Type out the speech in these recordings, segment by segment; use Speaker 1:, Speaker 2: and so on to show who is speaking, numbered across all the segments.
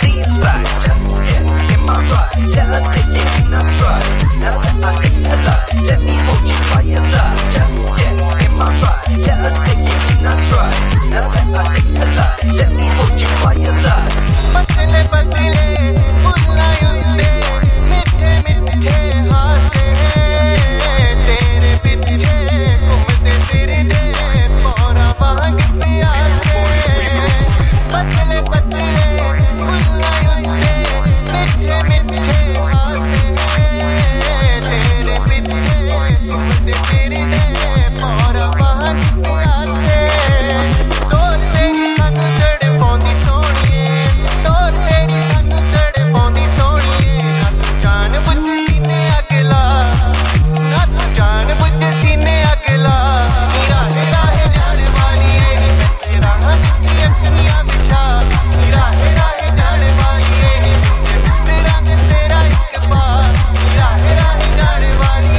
Speaker 1: leans back, just get in my ride. Let us take it in our stride. Now let our lips collide. Let me hold you by your side. Just get in my ride. Let us take it in our stride. Now let our lips collide. Let me hold you by your side.
Speaker 2: पतले पतले बुल्लायुद्दे मिठे मिठे हासे तेरे पीछे घूमते फिरते मोरा वांग प्यासे पतले पतले बुल्लायुद्दे मिठे मिठे हासे तेरे पीछे घूमते फिरते मोरा वांग प्यासे तो तेरी सानू जड़ पौंदी सोहणीए तो तेरी सानू जड़ पौंदी सोहणीए ना तू जान बुझ सीने अगला ना तू जान बुझ सीने अगला राहे राहे जाने वाली एही मिट्टे राह मिट्टी अखियां बिछा राहे राहे जाने वाली एही मिट्टे मिट्टे राह तेरा एक बार राहे राहे जाने वाली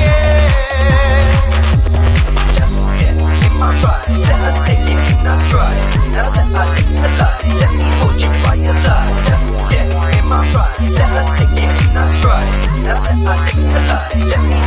Speaker 1: Just get in my ride. Let us take it in our stride. Now let our lips collide. Let me hold you by your side. Just get in my ride. Let us take it in our stride. Now let our lips collide. Let me